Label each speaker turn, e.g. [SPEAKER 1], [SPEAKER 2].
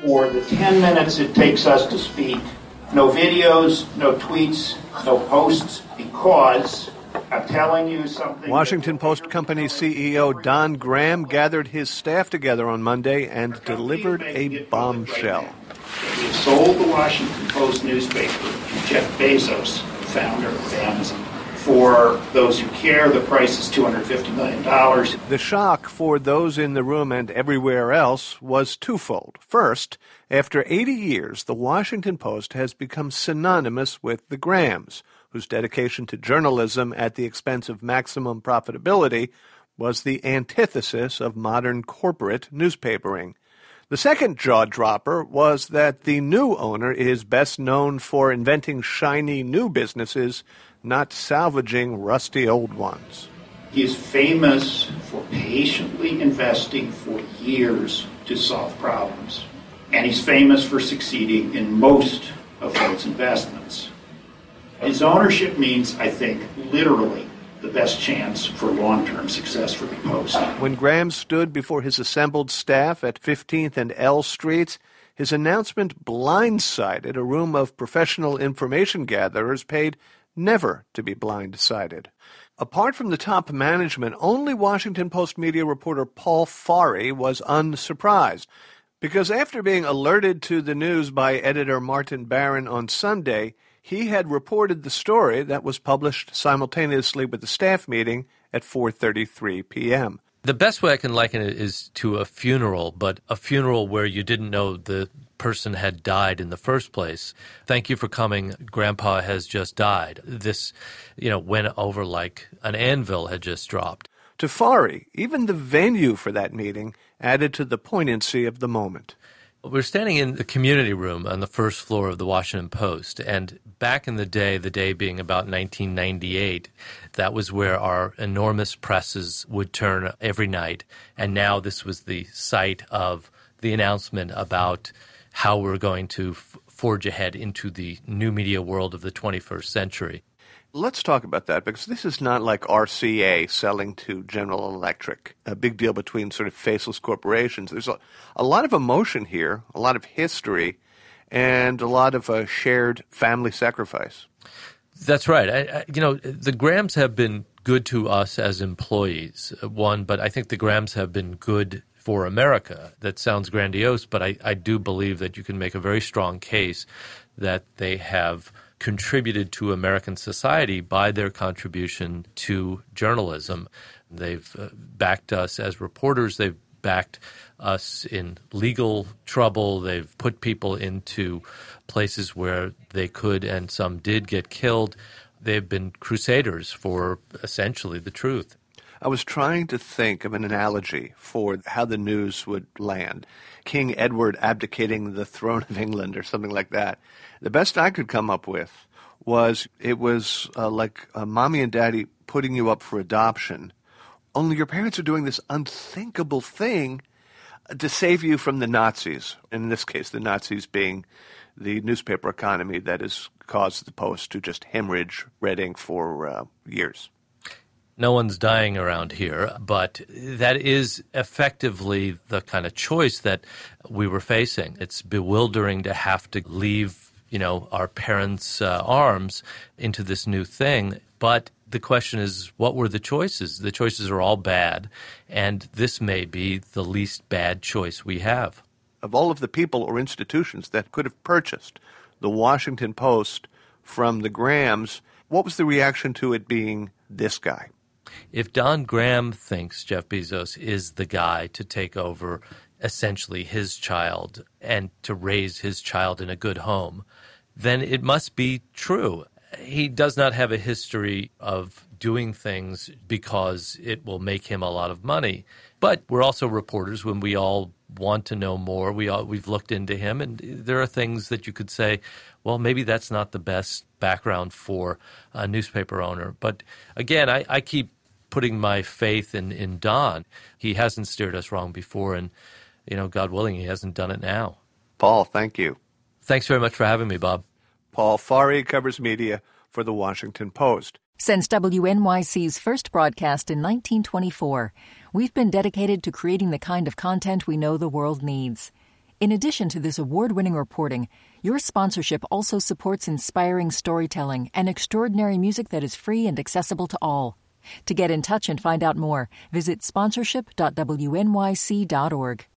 [SPEAKER 1] for the 10 minutes it takes us to speak. No videos, no tweets, no posts, because I'm telling you something.
[SPEAKER 2] Washington Post Company CEO Don Graham gathered his staff together on Monday and delivered a bombshell.
[SPEAKER 1] We've sold the Washington Post newspaper to Jeff Bezos, founder of Amazon. For those who care, the price is $250 million.
[SPEAKER 2] The shock for those in the room and everywhere else was twofold. First, after 80 years, the Washington Post has become synonymous with the Grahams, whose dedication to journalism at the expense of maximum profitability was the antithesis of modern corporate newspapering. The second jaw-dropper was that the new owner is best known for inventing shiny new businesses, not salvaging rusty old ones.
[SPEAKER 1] He is famous for patiently investing for years to solve problems. And he's famous for succeeding in most of those investments. His ownership means, I think, literally the best chance for long-term success for the Post.
[SPEAKER 2] When Graham stood before his assembled staff at 15th and L Streets, his announcement blindsided a room of professional information gatherers paid never to be blindsided. Apart from the top management, only Washington Post media reporter Paul Farhi was unsurprised, because after being alerted to the news by editor Martin Barron on Sunday, he had reported the story that was published simultaneously with the staff meeting at 4:33 p.m.
[SPEAKER 3] The best way I can liken it is to a funeral, but a funeral where you didn't know the person had died in the first place. Thank you for coming. Grandpa has just died. This, went over like an anvil had just dropped.
[SPEAKER 2] To Farhi, even the venue for that meeting added to the poignancy of the moment.
[SPEAKER 3] We're standing in the community room on the first floor of the Washington Post, and back in the day being about 1998, that was where our enormous presses would turn every night, and now this was the site of the announcement about how we're going to forge ahead into the new media world of the 21st century.
[SPEAKER 2] Let's talk about that, because this is not like RCA selling to General Electric, a big deal between sort of faceless corporations. There's a lot of emotion here, a lot of history, and a lot of shared family sacrifice.
[SPEAKER 3] That's right. The Grahams have been good to us as employees, but I think the Grahams have been good for America. That sounds grandiose, but I do believe that you can make a very strong case that they have contributed to American society by their contribution to journalism. They've backed us as reporters. They've backed us in legal trouble. They've put people into places where they could and some did get killed. They've been crusaders for essentially the truth.
[SPEAKER 2] I was trying to think of an analogy for how the news would land. King Edward abdicating the throne of England or something like that. The best I could come up with was like mommy and daddy putting you up for adoption, only your parents are doing this unthinkable thing to save you from the Nazis. In this case, the Nazis being the newspaper economy that has caused the Post to just hemorrhage red ink for years.
[SPEAKER 3] No one's dying around here, but that is effectively the kind of choice that we were facing. It's bewildering to have to leave, our parents' arms into this new thing. But the question is, what were the choices? The choices are all bad, and this may be the least bad choice we have.
[SPEAKER 2] Of all of the people or institutions that could have purchased the Washington Post from the Grahams, what was the reaction to it being this guy?
[SPEAKER 3] If Don Graham thinks Jeff Bezos is the guy to take over essentially his child and to raise his child in a good home, then it must be true. He does not have a history of doing things because it will make him a lot of money. But we're also reporters when we all want to know more. We've looked into him, and there are things that you could say, well, maybe that's not the best background for a newspaper owner. But again, I keep putting my faith in Don. He hasn't steered us wrong before, and God willing, he hasn't done it now.
[SPEAKER 2] Paul, thank you.
[SPEAKER 3] Thanks very much for having me, Bob.
[SPEAKER 2] Paul Farhi covers media for The Washington Post.
[SPEAKER 4] Since WNYC's first broadcast in 1924, we've been dedicated to creating the kind of content we know the world needs. In addition to this award-winning reporting, your sponsorship also supports inspiring storytelling and extraordinary music that is free and accessible to all. To get in touch and find out more, visit sponsorship.wnyc.org.